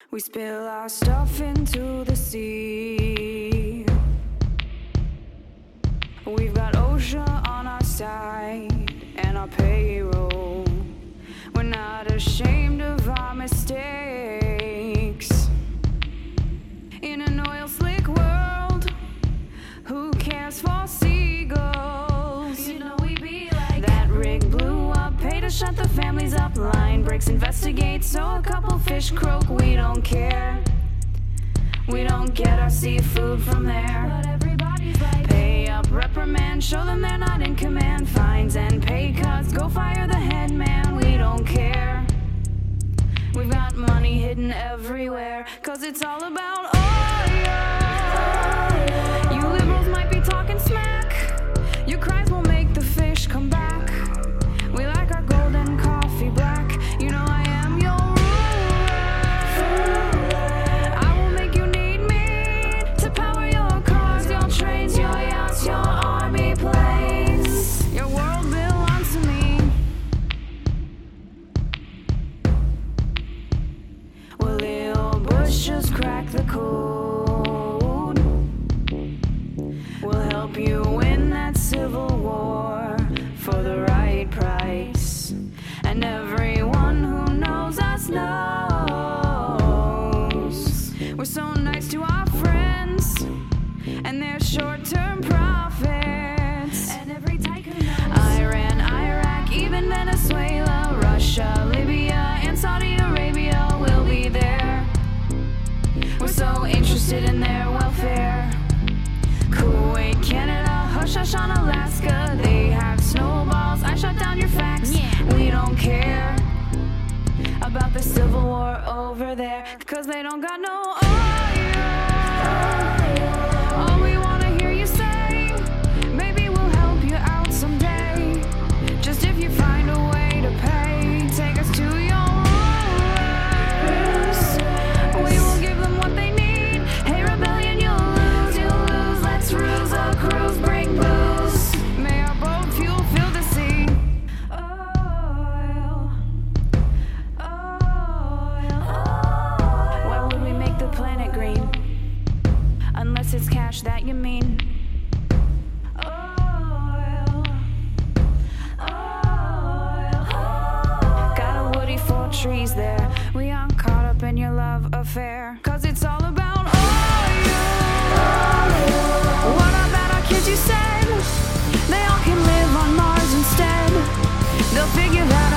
We spill our stuff into the sea. We've got OSHA on our side and our payroll. We're not ashamed of our mistakes. In an oil slick world, who cares for seagulls? You know we be like that rig blew up, pay to shut the families up. Line breaks, investigate, so a couple fish croak. We don't care. We don't get our seafood from there. But everybody's like, pay up, reprimand, show them they're not in command. Fines and pay cuts, go fire the head man. We don't care. We've got money hidden everywhere, 'cause it's all about oil. You liberals might be talking smack. Your cries will make the fish come back. We like our golden coffee black. You know I am your ruler. I will make you need me to power your cars, your trains, your yachts, your army planes. Your world belongs to me. Well, Lil Bush just cracked the code. We'll help you win that civil war for the right price. And everyone who knows us knows we're so nice to our friends and their short-term profits. And every tycoon knows Iran, Iraq, even Venezuela, Russia, Libya, and Saudi Arabia will be there. We're so interested in their welfare. Kuwait, Canada, hush hush on Alaska. They have snowballs, I shut down your facts. We don't care about the civil war over there, 'cause they don't got no oil. All we wanna hear you say, maybe we'll help you out someday. Just if you find a way to pay, take us to your rulers. We will give them what they need. Hey rebellion, you'll lose, let's ruse a cruise, break booze. May our boat fuel fill the sea. Oil, oil. Why would we make the planet green? Unless it's cash that you mean. Oil, oil. Got a woody full of trees there. We aren't caught up in your love affair, 'cause it's all about oil. What about our kids you said? They all can live on Mars instead. They'll figure that